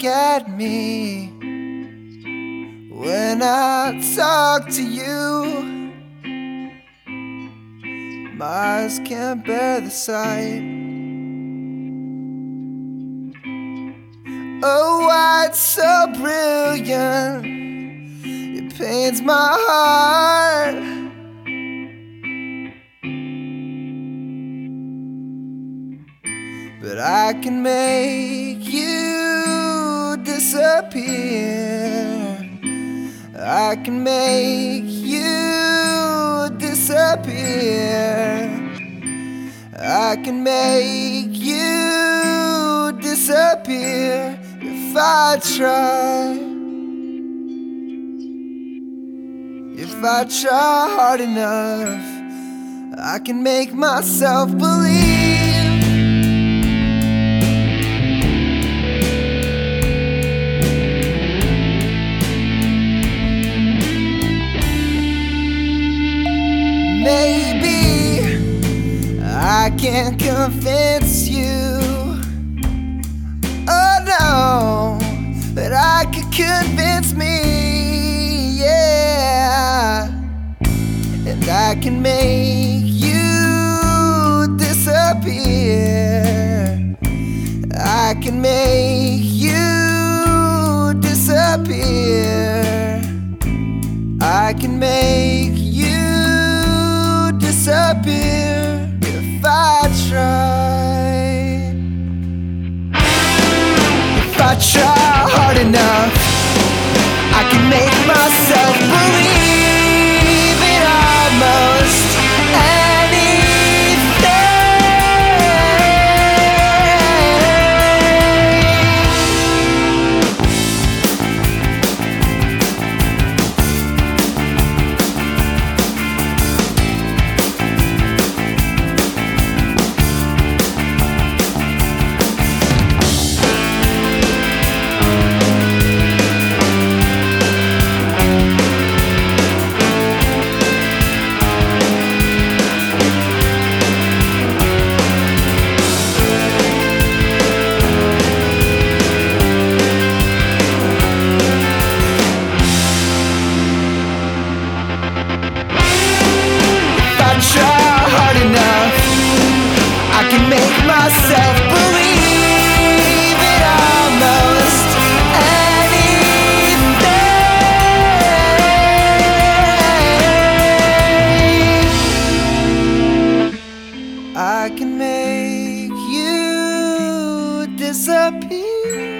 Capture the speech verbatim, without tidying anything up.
look at me when I talk to you. My eyes can't bear the sight. Oh, why it's so brilliant, it pains my heart. But I can make you disappear. I can make you disappear. I can make you disappear if I try. If I try hard enough, I can make myself believe. Maybe I can't convince you, oh no, but I could convince me, yeah. And I can make you disappear. I can make you disappear. I can make you disappear if I try. If I try hard enough, I can make myself believe in almost try hard enough, I can make myself believe in almost anything. I can make you disappear.